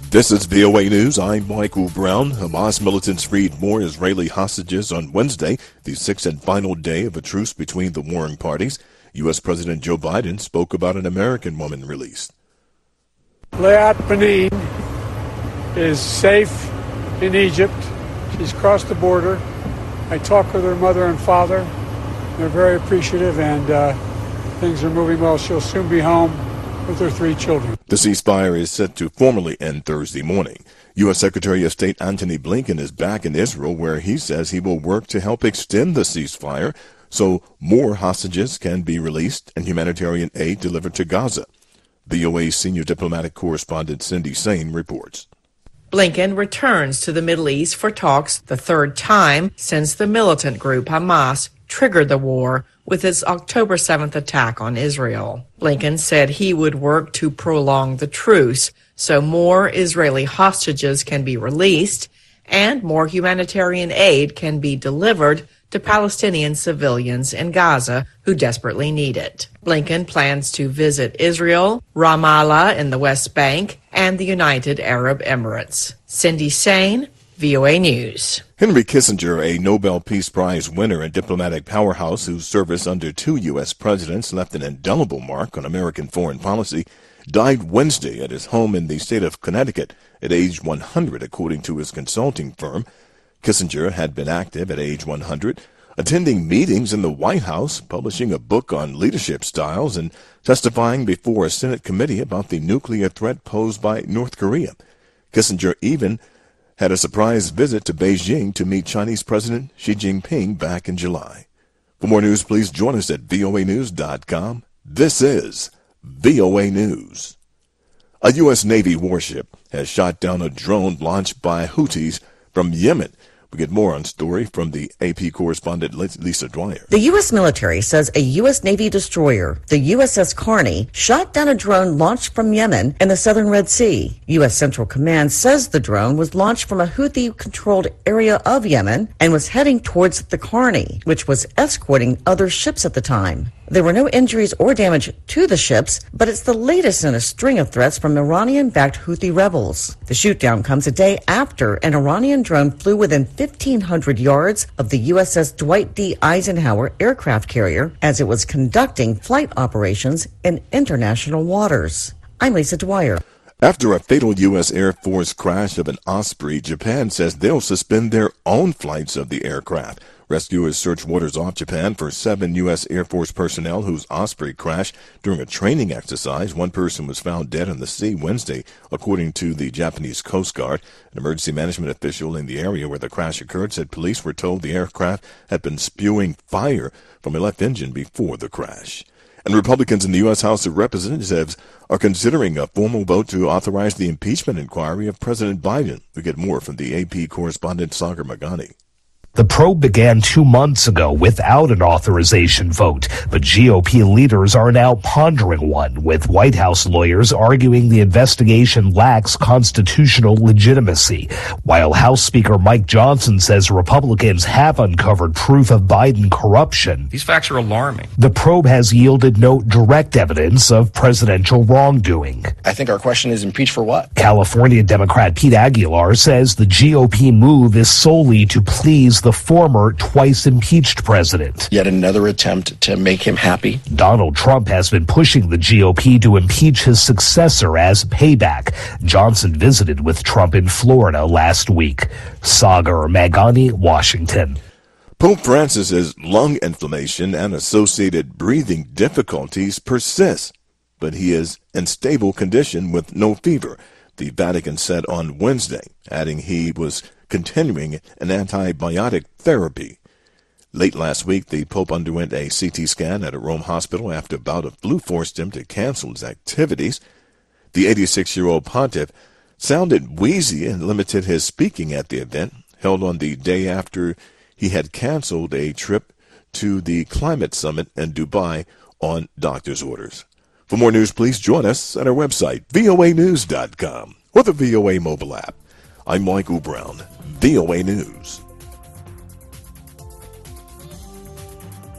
This is VOA News. I'm Michael Brown. Hamas militants freed more Israeli hostages on Wednesday, the sixth and final day of a truce between the warring parties. U.S. President Joe Biden spoke about an American woman released. Leat Benin is safe in Egypt. She's crossed the border. I talked with her mother and father. They're very appreciative, and things are moving well. She'll soon be home with her 3 children. The ceasefire is set to formally end Thursday morning. U.S. Secretary of State Antony Blinken is back in Israel, where he says he will work to help extend the ceasefire so more hostages can be released and humanitarian aid delivered to Gaza. VOA senior diplomatic correspondent Cindy Sain reports. Blinken returns to the Middle East for talks the third time since the militant group Hamas triggered the war with its October 7th attack on Israel. Blinken said he would work to prolong the truce so more Israeli hostages can be released and more humanitarian aid can be delivered to Palestinian civilians in Gaza who desperately need it. Blinken plans to visit Israel, Ramallah in the West Bank, and the United Arab Emirates. Cindy Sain, VOA News. Henry Kissinger, a Nobel Peace Prize winner and diplomatic powerhouse whose service under 2 U.S. presidents left an indelible mark on American foreign policy, died Wednesday at his home in the state of Connecticut at age 100, according to his consulting firm. Kissinger had been active at age 100, attending meetings in the White House, publishing a book on leadership styles, and testifying before a Senate committee about the nuclear threat posed by North Korea. Kissinger even had a surprise visit to Beijing to meet Chinese President Xi Jinping back in July. For more news, please join us at voanews.com. This is VOA News. A U.S. Navy warship has shot down a drone launched by Houthis from Yemen. We get more on story from the AP correspondent Lisa Dwyer. The U.S. military says a U.S. Navy destroyer, the USS Carney, shot down a drone launched from Yemen in the southern Red Sea. U.S. Central Command says the drone was launched from a Houthi-controlled area of Yemen and was heading towards the Carney, which was escorting other ships at the time. There were no injuries or damage to the ships, but it's the latest in a string of threats from Iranian-backed Houthi rebels. The shootdown comes a day after an Iranian drone flew within 1,500 yards of the USS Dwight D. Eisenhower aircraft carrier as it was conducting flight operations in international waters. I'm Lisa Dwyer. After a fatal U.S. Air Force crash of an Osprey, Japan says they'll suspend their own flights of the aircraft. Rescuers search waters off Japan for 7 U.S. Air Force personnel whose Osprey crashed during a training exercise. One person was found dead in the sea Wednesday, according to the Japanese Coast Guard. An emergency management official in the area where the crash occurred said police were told the aircraft had been spewing fire from a left engine before the crash. And Republicans in the U.S. House of Representatives are considering a formal vote to authorize the impeachment inquiry of President Biden. We get more from the AP correspondent Sagar Magani. The probe began 2 months ago without an authorization vote, but GOP leaders are now pondering one, with White House lawyers arguing the investigation lacks constitutional legitimacy, while House Speaker Mike Johnson says Republicans have uncovered proof of Biden corruption. These facts are alarming. The probe has yielded no direct evidence of presidential wrongdoing. I think our question is, impeach for what? California Democrat Pete Aguilar says the GOP move is solely to please the former twice impeached president. Yet another attempt to make him happy. Donald Trump has been pushing the GOP to impeach his successor as payback. Johnson visited with Trump in Florida last week. Sagar Magani, Washington. Pope Francis's lung inflammation and associated breathing difficulties persist, but he is in stable condition with no fever, the Vatican said on Wednesday, adding he was continuing an antibiotic therapy. Late last week, the Pope underwent a CT scan at a Rome hospital after a bout of flu forced him to cancel his activities. The 86-year-old pontiff sounded wheezy and limited his speaking at the event, held on the day after he had canceled a trip to the climate summit in Dubai on doctor's orders. For more news, please join us at our website, voanews.com, or the VOA mobile app. I'm Michael Brown, VOA News.